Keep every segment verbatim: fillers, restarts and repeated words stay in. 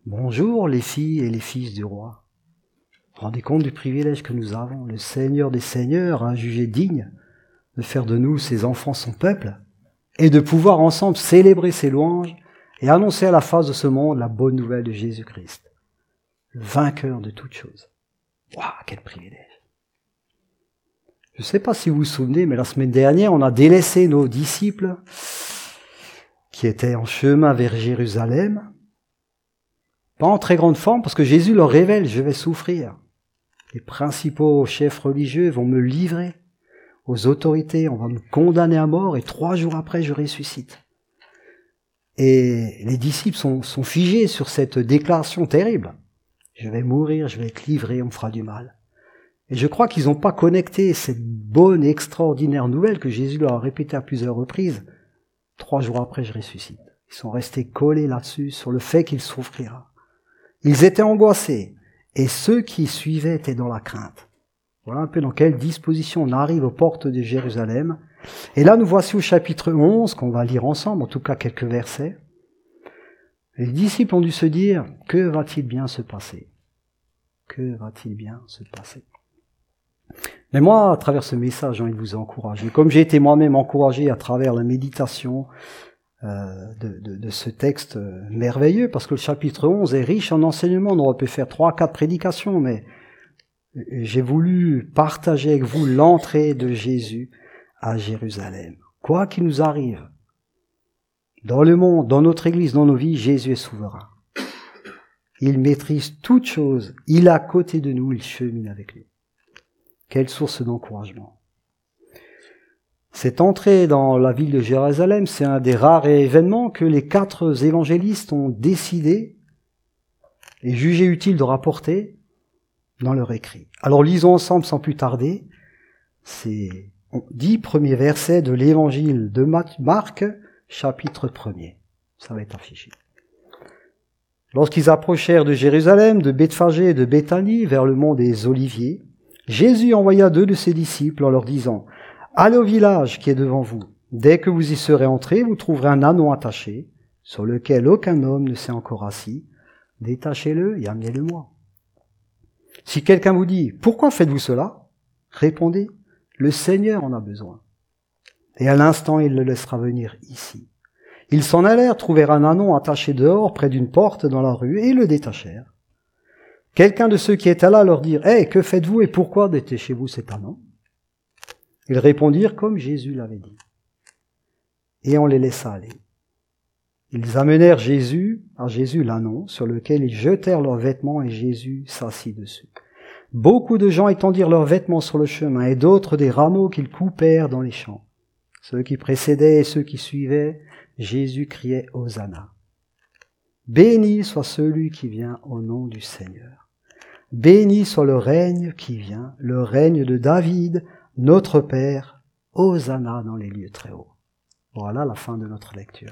Bonjour les filles et les fils du roi. Rendez compte du privilège que nous avons. Le Seigneur des Seigneurs a jugé digne de faire de nous ses enfants, son peuple, et de pouvoir ensemble célébrer ses louanges et annoncer à la face de ce monde la bonne nouvelle de Jésus-Christ, le vainqueur de toutes choses. Waouh, quel privilège! Je ne sais pas si vous vous souvenez, mais la semaine dernière, on a délaissé nos disciples qui étaient en chemin vers Jérusalem, pas en très grande forme, parce que Jésus leur révèle, je vais souffrir. Les principaux chefs religieux vont me livrer aux autorités, on va me condamner à mort, et trois jours après, je ressuscite. Et les disciples sont, sont figés sur cette déclaration terrible. Je vais mourir, je vais être livré, on me fera du mal. Et je crois qu'ils n'ont pas connecté cette bonne et extraordinaire nouvelle que Jésus leur a répétée à plusieurs reprises. Trois jours après, je ressuscite. Ils sont restés collés là-dessus, sur le fait qu'il souffrira. Ils étaient angoissés, et ceux qui suivaient étaient dans la crainte. Voilà un peu dans quelle disposition on arrive aux portes de Jérusalem. Et là, nous voici au chapitre onze, qu'on va lire ensemble, en tout cas quelques versets. Les disciples ont dû se dire, que va-t-il bien se passer? Que va-t-il bien se passer? Mais moi, à travers ce message, j'ai envie de vous encourager. Comme j'ai été moi-même encouragé à travers la méditation euh, de, de, de ce texte merveilleux, parce que le chapitre onze est riche en enseignements. On aurait pu faire trois, quatre prédications, mais j'ai voulu partager avec vous l'entrée de Jésus à Jérusalem. Quoi qu'il nous arrive, dans le monde, dans notre Église, dans nos vies, Jésus est souverain. Il maîtrise toutes choses. Il est à côté de nous, il chemine avec nous. Quelle source d'encouragement. Cette entrée dans la ville de Jérusalem, c'est un des rares événements que les quatre évangélistes ont décidé et jugé utile de rapporter dans leur écrit. Alors lisons ensemble sans plus tarder ces dix premiers versets de l'évangile de Marc, chapitre premier. Ça va être affiché. Lorsqu'ils approchèrent de Jérusalem, de Bethphagée et de Béthanie, vers le mont des Oliviers, Jésus envoya deux de ses disciples en leur disant « Allez au village qui est devant vous. Dès que vous y serez entrés, vous trouverez un ânon attaché, sur lequel aucun homme ne s'est encore assis. Détachez-le et amenez-le-moi. Si quelqu'un vous dit « Pourquoi faites-vous cela ?» Répondez « Le Seigneur en a besoin. » Et à l'instant, il le laissera venir ici. Ils s'en allèrent, trouvèrent un ânon attaché dehors, près d'une porte dans la rue, et le détachèrent. Quelqu'un de ceux qui étaient là leur dit « Hé, hey, que faites-vous et pourquoi détachez-vous cet ânon ?» Ils répondirent comme Jésus l'avait dit. Et on les laissa aller. Ils amenèrent Jésus, à Jésus l'ânon, sur lequel ils jetèrent leurs vêtements et Jésus s'assit dessus. Beaucoup de gens étendirent leurs vêtements sur le chemin et d'autres des rameaux qu'ils coupèrent dans les champs. Ceux qui précédaient et ceux qui suivaient, Jésus criait « Hosanna ». Béni soit celui qui vient au nom du Seigneur. Béni soit le règne qui vient, le règne de David, notre Père, Hosanna dans les lieux très hauts. Voilà la fin de notre lecture.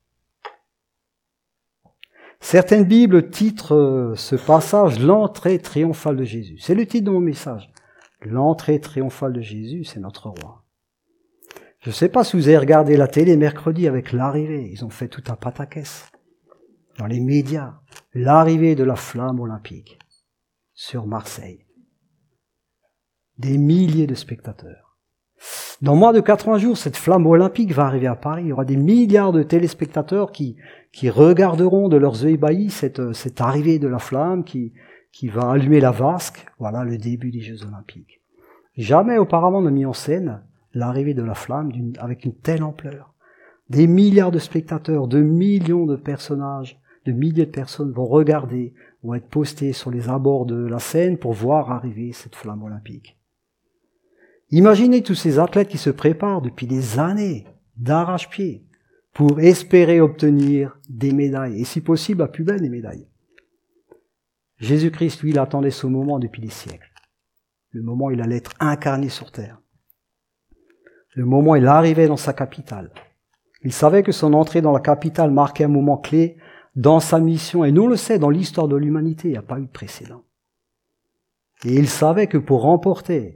Certaines Bibles titrent ce passage « L'entrée triomphale de Jésus ». C'est le titre de mon message. L'entrée triomphale de Jésus, c'est notre roi. Je ne sais pas si vous avez regardé la télé mercredi avec l'arrivée. Ils ont fait tout un pataquès. Dans les médias, l'arrivée de la flamme olympique sur Marseille. Des milliers de spectateurs. Dans moins de quatre-vingts jours, cette flamme olympique va arriver à Paris. Il y aura des milliards de téléspectateurs qui, qui regarderont de leurs yeux ébahis cette, cette arrivée de la flamme qui, qui va allumer la vasque. Voilà le début des Jeux olympiques. Jamais auparavant on n'a mis en scène l'arrivée de la flamme d'une, avec une telle ampleur. Des milliards de spectateurs, de millions de personnages, de milliers de personnes vont regarder, vont être postés sur les abords de la Seine pour voir arriver cette flamme olympique. Imaginez tous ces athlètes qui se préparent depuis des années, d'arrache-pied, pour espérer obtenir des médailles, et si possible, la plus belle des médailles. Jésus-Christ, lui, il attendait ce moment depuis des siècles. Le moment où il allait être incarné sur terre. Le moment où il arrivait dans sa capitale. Il savait que son entrée dans la capitale marquait un moment clé dans sa mission. Et nous, on le sait, dans l'histoire de l'humanité, il n'y a pas eu de précédent. Et il savait que pour remporter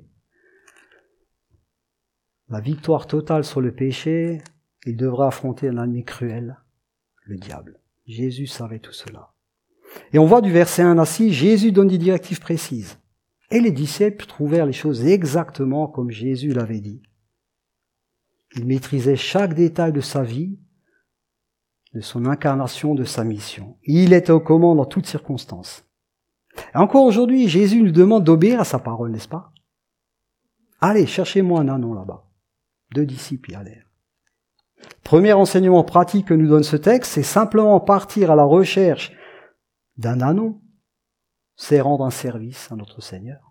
la victoire totale sur le péché, il devrait affronter un ennemi cruel, le diable. Jésus savait tout cela. Et on voit du verset un à six, Jésus donne des directives précises. Et les disciples trouvèrent les choses exactement comme Jésus l'avait dit. Ils maîtrisaient chaque détail de sa vie, de son incarnation, de sa mission. Il était aux commandes dans toutes circonstances. Et encore aujourd'hui, Jésus nous demande d'obéir à sa parole, n'est-ce pas? Allez, cherchez-moi un anon là-bas. Deux disciples y allèrent. Premier enseignement pratique que nous donne ce texte, c'est simplement partir à la recherche d'un anon. C'est rendre un service à notre Seigneur,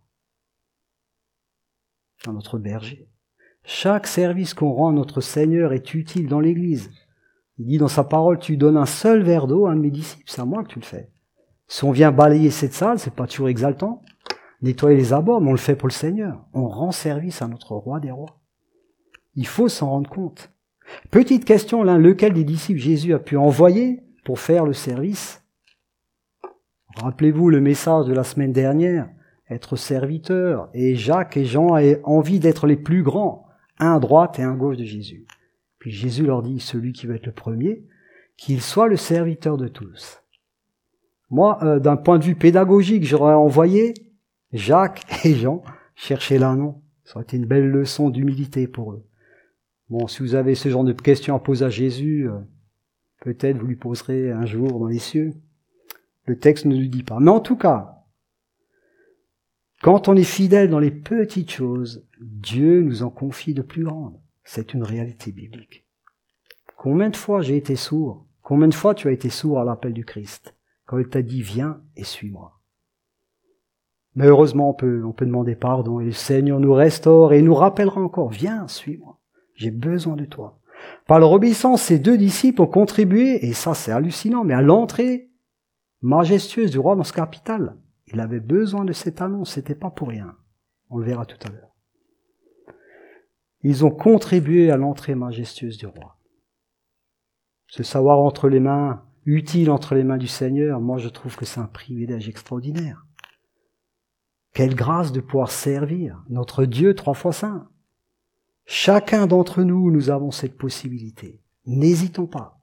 à notre berger. Chaque service qu'on rend à notre Seigneur est utile dans l'Église. Il dit dans sa parole, tu donnes un seul verre d'eau à un de mes disciples, c'est à moi que tu le fais. Si on vient balayer cette salle, c'est pas toujours exaltant. Nettoyer les abords, mais on le fait pour le Seigneur. On rend service à notre roi des rois. Il faut s'en rendre compte. Petite question, là, lequel des disciples Jésus a pu envoyer pour faire le service? Rappelez-vous le message de la semaine dernière, être serviteur. Et Jacques et Jean avaient envie d'être les plus grands, un à droite et un à gauche de Jésus. Puis Jésus leur dit, celui qui veut être le premier, qu'il soit le serviteur de tous. Moi, euh, d'un point de vue pédagogique, j'aurais envoyé Jacques et Jean chercher l'anon. Ça aurait été une belle leçon d'humilité pour eux. Bon, si vous avez ce genre de questions à poser à Jésus, euh, peut-être vous lui poserez un jour dans les cieux. Le texte ne le dit pas. Mais en tout cas, quand on est fidèle dans les petites choses, Dieu nous en confie de plus grandes. C'est une réalité biblique. Combien de fois j'ai été sourd? Combien de fois tu as été sourd à l'appel du Christ? Quand il t'a dit, viens et suis-moi. Mais heureusement, on peut, on peut demander pardon et le Seigneur nous restaure et nous rappellera encore, viens, suis-moi. J'ai besoin de toi. Par leur obéissance, ces deux disciples ont contribué, et ça c'est hallucinant, mais à l'entrée majestueuse du roi dans ce capital. Il avait besoin de cette annonce, c'était pas pour rien. On le verra tout à l'heure. Ils ont contribué à l'entrée majestueuse du roi. Ce savoir entre les mains, utile entre les mains du Seigneur, moi je trouve que c'est un privilège extraordinaire. Quelle grâce de pouvoir servir notre Dieu trois fois saint. Chacun d'entre nous, nous avons cette possibilité. N'hésitons pas.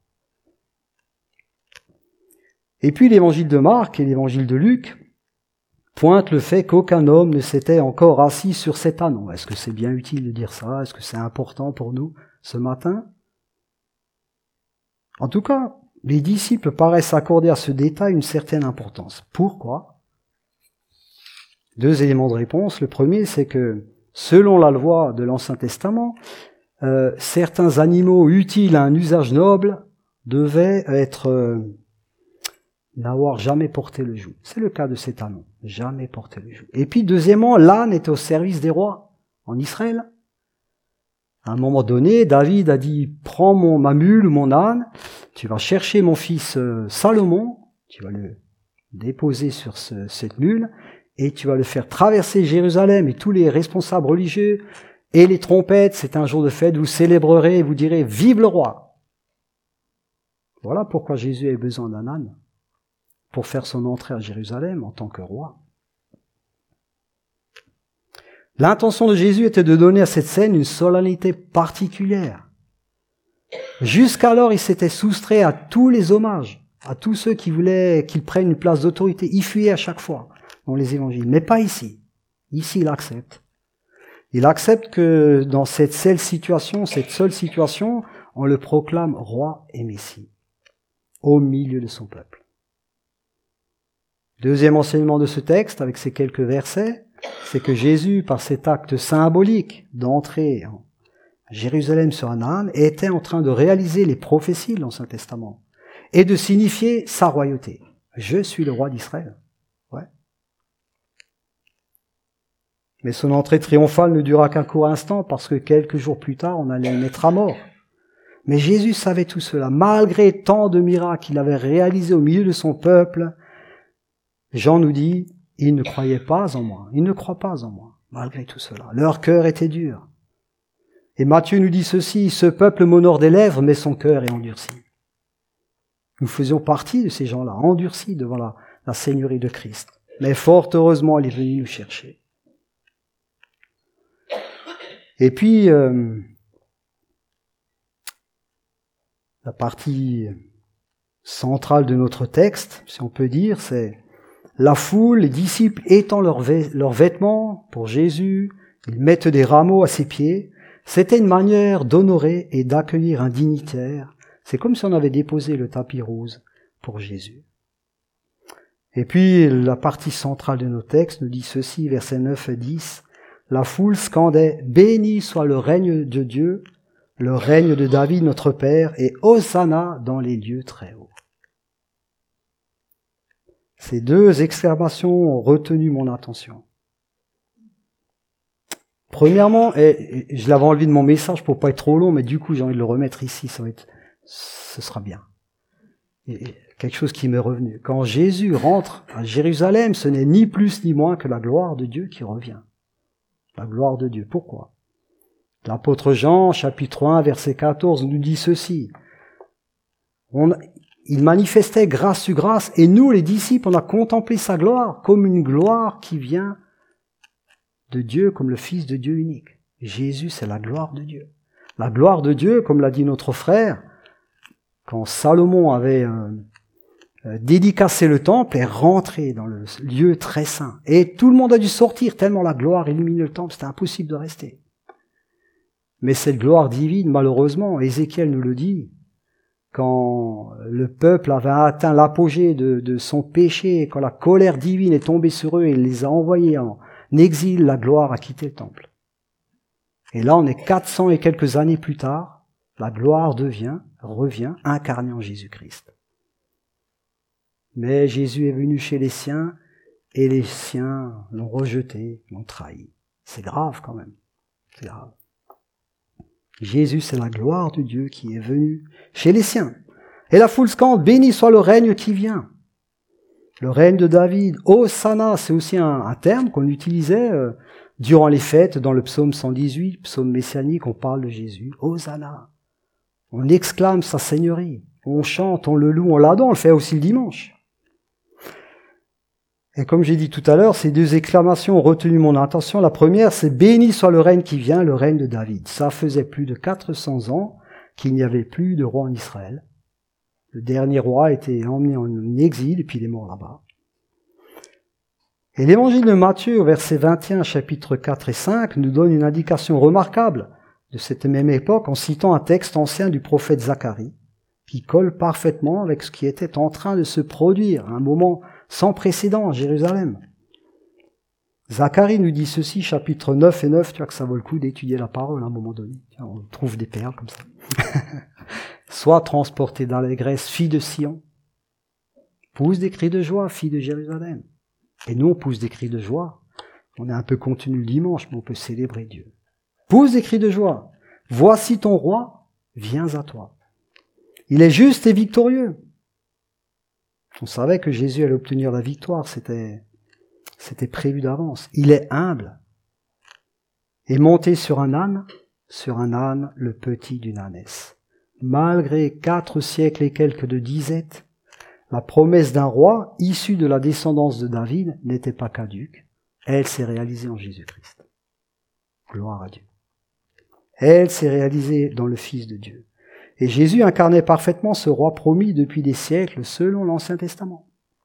Et puis l'évangile de Marc et l'évangile de Luc pointent le fait qu'aucun homme ne s'était encore assis sur cet anon. Est-ce que c'est bien utile de dire ça? Est-ce que c'est important pour nous ce matin? En tout cas, les disciples paraissent accorder à ce détail une certaine importance. Pourquoi? Deux éléments de réponse. Le premier, c'est que selon la loi de l'Ancien Testament, euh, certains animaux utiles à un usage noble devaient être euh, n'avoir jamais porté le joug. C'est le cas de cet anon, jamais porté le joug. Et puis deuxièmement, l'âne est au service des rois en Israël. À un moment donné, David a dit, prends mon, ma mule ou mon âne, tu vas chercher mon fils euh, Salomon, tu vas le déposer sur ce, cette mule, et tu vas le faire traverser Jérusalem, et tous les responsables religieux, et les trompettes, c'est un jour de fête, vous célébrerez et vous direz, vive le roi. Voilà pourquoi Jésus avait besoin d'un âne, pour faire son entrée à Jérusalem en tant que roi. L'intention de Jésus était de donner à cette scène une solennité particulière. Jusqu'alors, il s'était soustrait à tous les hommages, à tous ceux qui voulaient qu'il prenne une place d'autorité. Il fuyait à chaque fois dans les évangiles, mais pas ici. Ici, il accepte. Il accepte que dans cette seule situation, cette seule situation, on le proclame roi et messie, au milieu de son peuple. Deuxième enseignement de ce texte, avec ces quelques versets, c'est que Jésus, par cet acte symbolique d'entrer à Jérusalem sur un âne, était en train de réaliser les prophéties de l'Ancien Testament et de signifier sa royauté. Je suis le roi d'Israël. Ouais. Mais son entrée triomphale ne dura qu'un court instant parce que quelques jours plus tard, on allait le mettre à mort. Mais Jésus savait tout cela. Malgré tant de miracles qu'il avait réalisés au milieu de son peuple, Jean nous dit, ils ne croyaient pas en moi. Ils ne croient pas en moi, malgré tout cela. Leur cœur était dur. Et Matthieu nous dit ceci, ce peuple m'honore des lèvres, mais son cœur est endurci. Nous faisions partie de ces gens-là, endurcis devant la, la Seigneurie de Christ. Mais fort heureusement, il est venu nous chercher. Et puis, euh, la partie centrale de notre texte, si on peut dire, c'est la foule, les disciples étendent leurs vê- leurs vêtements pour Jésus, ils mettent des rameaux à ses pieds. C'était une manière d'honorer et d'accueillir un dignitaire. C'est comme si on avait déposé le tapis rose pour Jésus. Et puis, la partie centrale de nos textes nous dit ceci, versets neuf et dix. La foule scandait « Béni soit le règne de Dieu, le règne de David notre Père, et Hosanna dans les lieux très hauts. » Ces deux exclamations ont retenu mon attention. Premièrement, et je l'avais enlevé de mon message pour pas être trop long, mais du coup j'ai envie de le remettre ici, ça va être, ce sera bien. Et quelque chose qui m'est revenu. Quand Jésus rentre à Jérusalem, ce n'est ni plus ni moins que la gloire de Dieu qui revient. La gloire de Dieu. Pourquoi? L'apôtre Jean, chapitre un, verset quatorze, nous dit ceci. On, il manifestait grâce sur grâce, et nous, les disciples, on a contemplé sa gloire comme une gloire qui vient de Dieu, comme le Fils de Dieu unique. Jésus, c'est la gloire de Dieu. La gloire de Dieu, comme l'a dit notre frère, quand Salomon avait euh, euh, dédicacé le temple, est rentré dans le lieu très saint. Et tout le monde a dû sortir, tellement la gloire illuminait le temple, c'était impossible de rester. Mais cette gloire divine, malheureusement, Ézéchiel nous le dit, quand le peuple avait atteint l'apogée de, de son péché, quand la colère divine est tombée sur eux et il les a envoyés en exil, la gloire a quitté le temple. Et là, on est quatre cents et quelques années plus tard, la gloire devient, revient, incarnée en Jésus-Christ. Mais Jésus est venu chez les siens, et les siens l'ont rejeté, l'ont trahi. C'est grave quand même, c'est grave. Jésus, c'est la gloire de Dieu qui est venue chez les siens. Et la foule scande, béni soit le règne qui vient. Le règne de David, Hosanna, c'est aussi un, un terme qu'on utilisait euh, durant les fêtes dans le psaume cent dix-huit, psaume messianique, on parle de Jésus. Hosanna. On exclame sa seigneurie. On chante, on le loue, on l'adore, on le fait aussi le dimanche. Et comme j'ai dit tout à l'heure, ces deux exclamations ont retenu mon attention. La première, c'est « Béni soit le règne qui vient, le règne de David ». Ça faisait plus de quatre cents ans qu'il n'y avait plus de roi en Israël. Le dernier roi a été emmené en exil et puis il est mort là-bas. Et l'évangile de Matthieu, au verset vingt et un, chapitres quatre et cinq, nous donne une indication remarquable de cette même époque en citant un texte ancien du prophète Zacharie qui colle parfaitement avec ce qui était en train de se produire à un moment sans précédent à Jérusalem. Zacharie nous dit ceci, chapitre neuf et neuf, tu vois que ça vaut le coup d'étudier la parole à un moment donné. On trouve des perles comme ça. Sois transportée d'allégresse, fille de Sion. Pousse des cris de joie, fille de Jérusalem. Et nous, on pousse des cris de joie. On est un peu contenu le dimanche, mais on peut célébrer Dieu. Pousse des cris de joie. Voici ton roi, viens à toi. Il est juste et victorieux. On savait que Jésus allait obtenir la victoire, c'était, c'était prévu d'avance. Il est humble. Et monté sur un âne, sur un âne, le petit d'une ânesse. Malgré quatre siècles et quelques de disette, la promesse d'un roi issu de la descendance de David n'était pas caduque. Elle s'est réalisée en Jésus-Christ. Gloire à Dieu. Elle s'est réalisée dans le Fils de Dieu. Et Jésus incarnait parfaitement ce roi promis depuis des siècles selon l'Ancien Testament.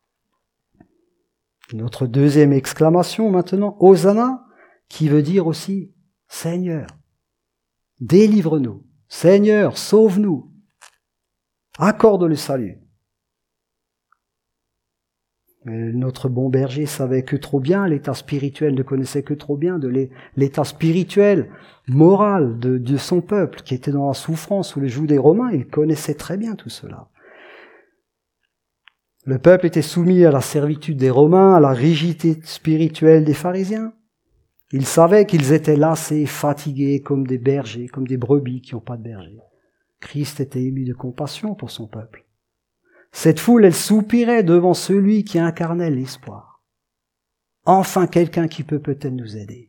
Notre deuxième exclamation maintenant, Hosanna, qui veut dire aussi Seigneur, délivre-nous, Seigneur, sauve-nous, accorde le salut. Mais notre bon berger savait que trop bien, l'état spirituel ne connaissait que trop bien de l'état spirituel, moral de, de son peuple qui était dans la souffrance sous le joug des Romains. Il connaissait très bien tout cela. Le peuple était soumis à la servitude des Romains, à la rigidité spirituelle des pharisiens. Ils savaient qu'ils étaient lassés, fatigués comme des bergers, comme des brebis qui n'ont pas de berger. Christ était ému de compassion pour son peuple. Cette foule, elle soupirait devant celui qui incarnait l'espoir. Enfin, quelqu'un qui peut peut-être nous aider.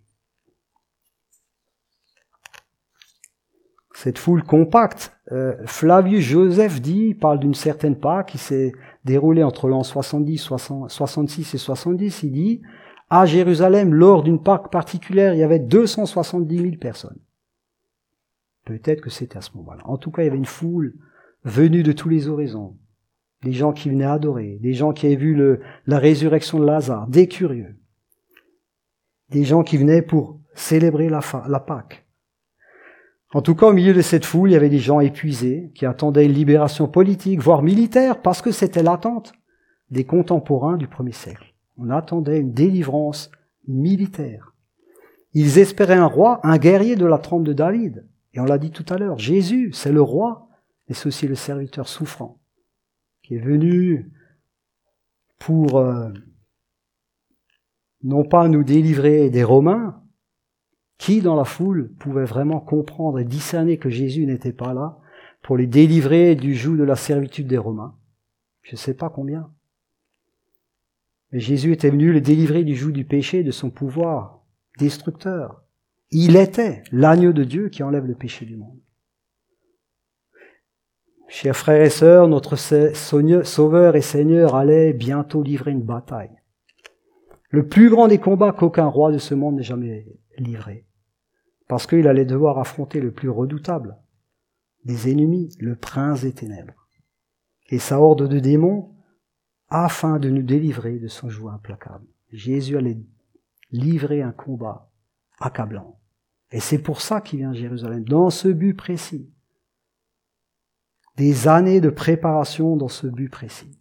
Cette foule compacte, euh, Flavius Joseph dit, parle d'une certaine Pâque qui s'est déroulée entre l'an soixante-dix, soixante-six et soixante-dix, il dit, à Jérusalem, lors d'une Pâque particulière, il y avait deux cent soixante-dix mille personnes. Peut-être que c'était à ce moment-là. En tout cas, il y avait une foule venue de tous les horizons. des gens qui venaient adorer, des gens qui avaient vu le, la résurrection de Lazare, des curieux, des gens qui venaient pour célébrer la, la Pâque. En tout cas, au milieu de cette foule, il y avait des gens épuisés qui attendaient une libération politique, voire militaire, parce que c'était l'attente des contemporains du premier siècle. On attendait une délivrance militaire. Ils espéraient un roi, un guerrier de la trempe de David. Et on l'a dit tout à l'heure, Jésus, c'est le roi, mais c'est aussi le serviteur souffrant, qui est venu pour euh, non pas nous délivrer des Romains, qui dans la foule pouvaient vraiment comprendre et discerner que Jésus n'était pas là pour les délivrer du joug de la servitude des Romains. Je ne sais pas combien. Mais Jésus était venu les délivrer du joug du péché, de son pouvoir destructeur. Il était l'agneau de Dieu qui enlève le péché du monde. Chers frères et sœurs, notre Sauveur et Seigneur allait bientôt livrer une bataille. Le plus grand des combats qu'aucun roi de ce monde n'ait jamais livré. Parce qu'il allait devoir affronter le plus redoutable des ennemis, le prince des ténèbres, et sa horde de démons, afin de nous délivrer de son joug implacable. Jésus allait livrer un combat accablant. Et c'est pour ça qu'il vient à Jérusalem, dans ce but précis. Des années de préparation dans ce but précis.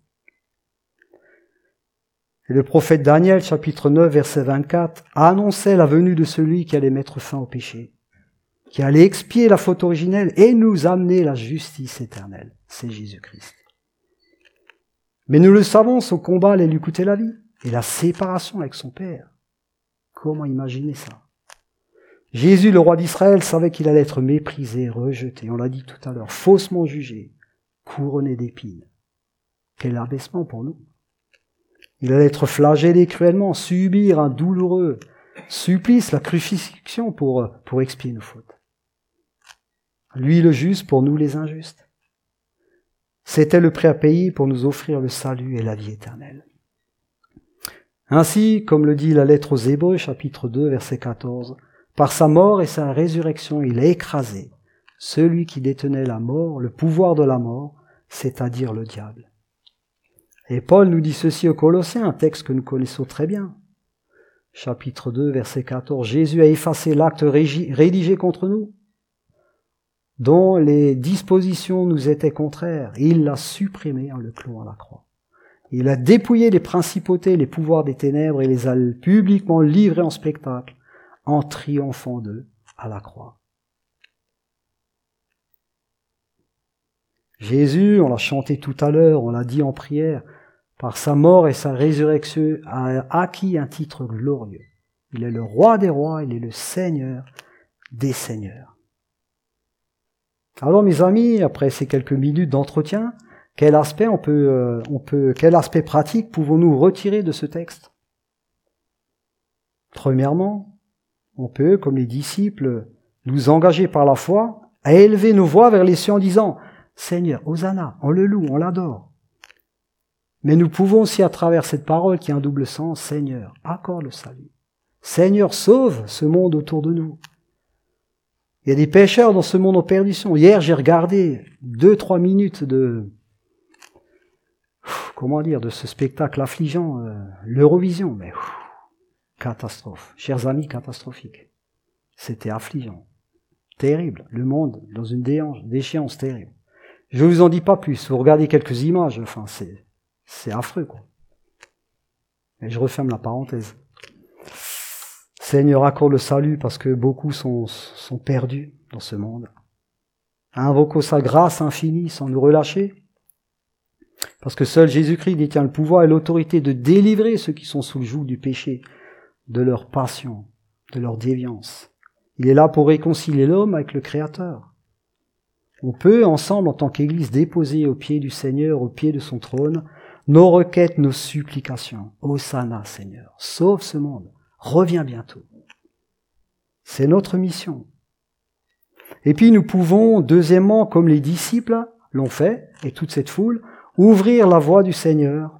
Et le prophète Daniel, chapitre neuf, verset vingt-quatre, annonçait la venue de celui qui allait mettre fin au péché, qui allait expier la faute originelle et nous amener la justice éternelle. C'est Jésus-Christ. Mais nous le savons, son combat allait lui coûter la vie et la séparation avec son Père. Comment imaginer ça? Jésus, le roi d'Israël, savait qu'il allait être méprisé, rejeté, on l'a dit tout à l'heure, faussement jugé, couronné d'épines. Quel abaissement pour nous! Il allait être flagellé cruellement, subir un douloureux supplice, la crucifixion pour, pour expier nos fautes. Lui le juste pour nous les injustes. C'était le prix à payer pour nous offrir le salut et la vie éternelle. Ainsi, comme le dit la lettre aux Hébreux, chapitre deux, verset quatorze, par sa mort et sa résurrection, il a écrasé celui qui détenait la mort, le pouvoir de la mort, c'est-à-dire le diable. Et Paul nous dit ceci aux Colossiens, un texte que nous connaissons très bien. Chapitre deux, verset quatorze, Jésus a effacé l'acte rédigé contre nous, dont les dispositions nous étaient contraires, et il l'a supprimé en le clouant à la croix. Il a dépouillé les principautés, les pouvoirs des ténèbres, et les a publiquement livrés en spectacle, en triomphant d'eux à la croix. Jésus, on l'a chanté tout à l'heure, on l'a dit en prière, par sa mort et sa résurrection a acquis un titre glorieux. Il est le roi des rois, il est le Seigneur des seigneurs. Alors mes amis, après ces quelques minutes d'entretien, quel aspect on peut, euh, on peut, quel aspect pratique pouvons-nous retirer de ce texte? Premièrement, on peut, comme les disciples, nous engager par la foi à élever nos voix vers les cieux en disant « Seigneur, Hosanna, on le loue, on l'adore ». Mais nous pouvons aussi, à travers cette parole qui a un double sens, « Seigneur, accorde le salut ». Seigneur, sauve ce monde autour de nous. Il y a des pécheurs dans ce monde en perdition. Hier, j'ai regardé deux, trois minutes de, comment dire, de ce spectacle affligeant, euh, l'Eurovision, mais ouf, catastrophe. Chers amis, catastrophique. C'était affligeant. Terrible. Le monde dans une déchéance terrible. Je ne vous en dis pas plus. Vous regardez quelques images, enfin, c'est, c'est affreux, quoi. Et je referme la parenthèse. Seigneur, accorde le salut parce que beaucoup sont, sont perdus dans ce monde. Invoquons sa grâce infinie sans nous relâcher. Parce que seul Jésus-Christ détient le pouvoir et l'autorité de délivrer ceux qui sont sous le joug du péché, de leur passion, de leur déviance. Il est là pour réconcilier l'homme avec le Créateur. On peut, ensemble, en tant qu'Église, déposer au pied du Seigneur, au pied de son trône, nos requêtes, nos supplications. Hosanna, Seigneur, sauve ce monde. Reviens bientôt. C'est notre mission. Et puis nous pouvons, deuxièmement, comme les disciples l'ont fait, et toute cette foule, ouvrir la voie du Seigneur.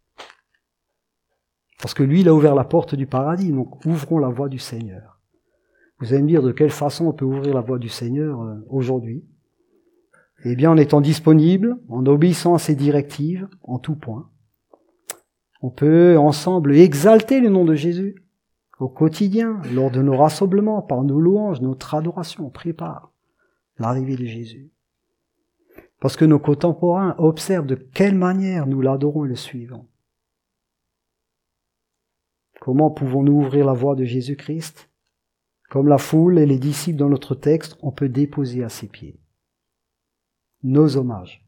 Parce que lui, il a ouvert la porte du paradis, donc ouvrons la voie du Seigneur. Vous allez me dire de quelle façon on peut ouvrir la voie du Seigneur aujourd'hui. Eh bien, en étant disponible, en obéissant à ses directives, en tout point, on peut ensemble exalter le nom de Jésus au quotidien, lors de nos rassemblements, par nos louanges, notre adoration. On prépare l'arrivée de Jésus. Parce que nos contemporains observent de quelle manière nous l'adorons et le suivons. Comment pouvons-nous ouvrir la voie de Jésus-Christ? Comme la foule et les disciples dans notre texte, on peut déposer à ses pieds nos hommages.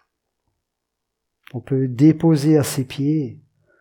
On peut déposer à ses pieds,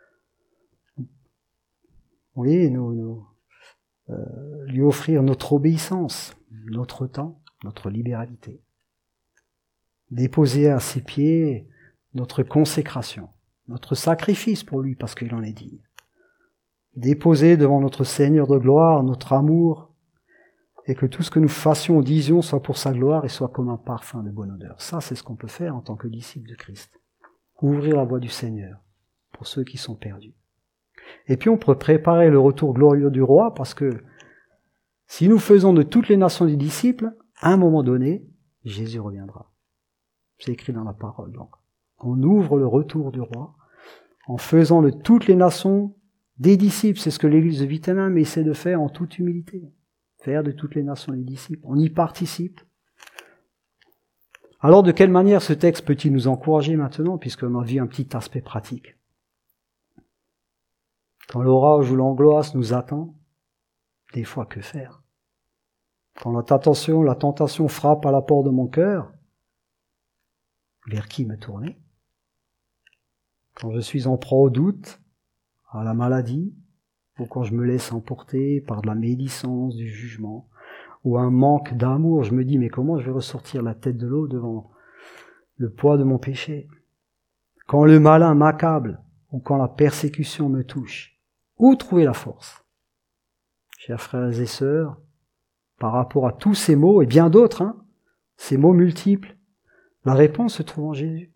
oui, nous, nous, euh, lui offrir notre obéissance, notre temps, notre libéralité. Déposer à ses pieds notre consécration, notre sacrifice pour lui, parce qu'il en est digne. Déposer devant notre Seigneur de gloire notre amour, et que tout ce que nous fassions ou disions soit pour sa gloire et soit comme un parfum de bonne odeur. Ça, c'est ce qu'on peut faire en tant que disciple de Christ. Ouvrir la voie du Seigneur pour ceux qui sont perdus. Et puis on peut préparer le retour glorieux du roi, parce que si nous faisons de toutes les nations des disciples, à un moment donné, Jésus reviendra. C'est écrit dans la parole. Donc, on ouvre le retour du roi en faisant de toutes les nations des disciples. C'est ce que l'église de Wittenheim essaie de faire en toute humilité. Faire de toutes les nations des disciples. On y participe. Alors, de quelle manière ce texte peut-il nous encourager maintenant, puisqu'on a vu un petit aspect pratique? Quand l'orage ou l'angoisse nous attend, des fois, que faire? Quand la tentation, la tentation frappe à la porte de mon cœur, vers qui me tourner? Quand je suis en proie au doute, à la maladie, ou quand je me laisse emporter par de la médisance, du jugement, ou un manque d'amour, je me dis, mais comment je vais ressortir la tête de l'eau devant le poids de mon péché? Quand le malin m'accable, ou quand la persécution me touche, où trouver la force? Chers frères et sœurs, par rapport à tous ces mots, et bien d'autres, hein, ces mots multiples, la réponse se trouve en Jésus.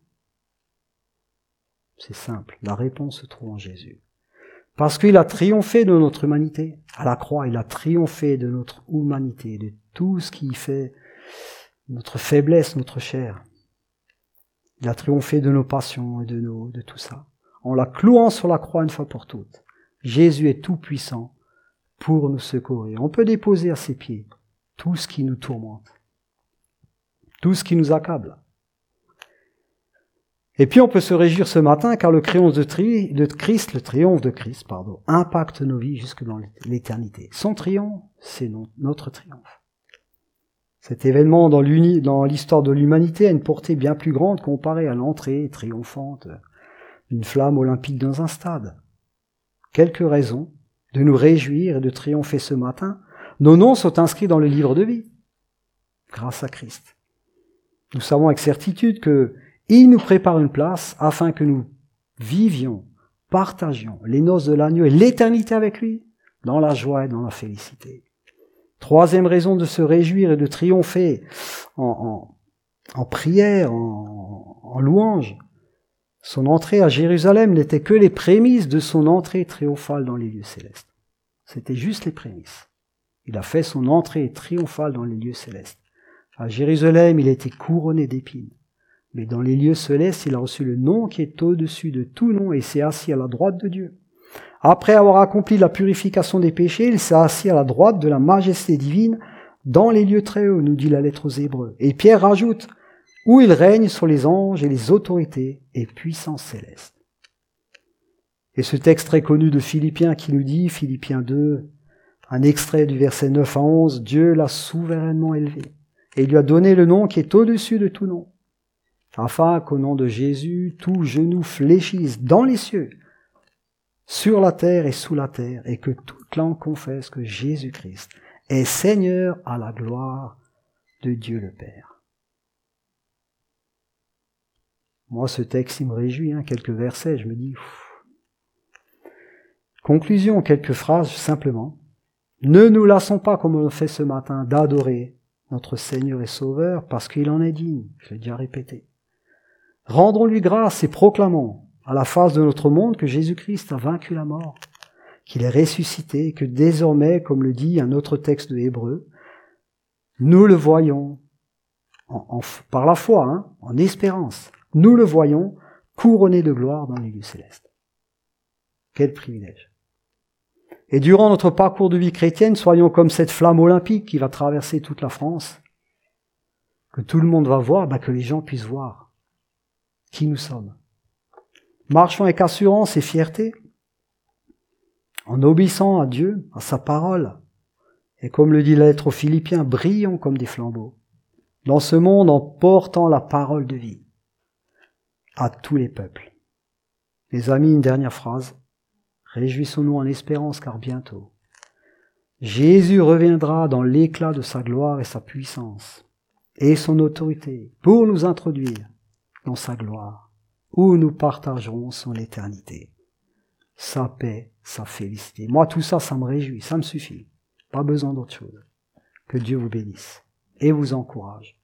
C'est simple, la réponse se trouve en Jésus. Parce qu'il a triomphé de notre humanité. À la croix, il a triomphé de notre humanité, de tout ce qui fait notre faiblesse, notre chair. Il a triomphé de nos passions et de, nos, de tout ça. En la clouant sur la croix une fois pour toutes. Jésus est tout puissant pour nous secourir. On peut déposer à ses pieds tout ce qui nous tourmente, tout ce qui nous accable. Et puis on peut se réjouir ce matin car le triomphe de, tri, de Christ, le triomphe de Christ, pardon, impacte nos vies jusque dans l'éternité. Son triomphe, c'est notre triomphe. Cet événement dans, dans l'histoire de l'humanité a une portée bien plus grande comparée à l'entrée triomphante d'une flamme olympique dans un stade. Quelques raisons de nous réjouir et de triompher ce matin. Nos noms sont inscrits dans le livre de vie, grâce à Christ. Nous savons avec certitude que il nous prépare une place afin que nous vivions, partagions les noces de l'agneau et l'éternité avec lui, dans la joie et dans la félicité. Troisième raison de se réjouir et de triompher en, en, en prière, en, en louange. Son entrée à Jérusalem n'était que les prémices de son entrée triomphale dans les lieux célestes. C'était juste les prémices. Il a fait son entrée triomphale dans les lieux célestes. À Jérusalem, il a été couronné d'épines. Mais dans les lieux célestes, il a reçu le nom qui est au-dessus de tout nom et s'est assis à la droite de Dieu. Après avoir accompli la purification des péchés, il s'est assis à la droite de la majesté divine dans les lieux très hauts, nous dit la lettre aux Hébreux. Et Pierre rajoute, où il règne sur les anges et les autorités et puissances célestes. Et ce texte très connu de Philippiens qui nous dit, Philippiens deux, un extrait du verset neuf à onze, Dieu l'a souverainement élevé et il lui a donné le nom qui est au-dessus de tout nom, afin qu'au nom de Jésus, tout genou fléchisse dans les cieux, sur la terre et sous la terre, et que toute langue confesse que Jésus-Christ est Seigneur à la gloire de Dieu le Père. Moi, ce texte, il me réjouit, hein, quelques versets, je me dis... Pff. Conclusion, quelques phrases simplement. Ne nous lassons pas, comme on le fait ce matin, d'adorer notre Seigneur et Sauveur, parce qu'il en est digne, je l'ai déjà répété. Rendons-lui grâce et proclamons à la face de notre monde que Jésus-Christ a vaincu la mort, qu'il est ressuscité, et que désormais, comme le dit un autre texte de Hébreux, nous le voyons en, en, par la foi, hein, en espérance. Nous le voyons couronné de gloire dans les lieux célestes. Quel privilège. Et durant notre parcours de vie chrétienne, soyons comme cette flamme olympique qui va traverser toute la France, que tout le monde va voir, bah que les gens puissent voir qui nous sommes. Marchons avec assurance et fierté, en obéissant à Dieu, à sa parole. Et comme le dit la lettre aux Philippiens, brillons comme des flambeaux dans ce monde en portant la parole de vie à tous les peuples. Les amis, une dernière phrase. Réjouissons-nous en espérance, car bientôt, Jésus reviendra dans l'éclat de sa gloire et sa puissance et son autorité pour nous introduire dans sa gloire, où nous partagerons son éternité, sa paix, sa félicité. Moi, tout ça, ça me réjouit, ça me suffit. Pas besoin d'autre chose. Que Dieu vous bénisse et vous encourage.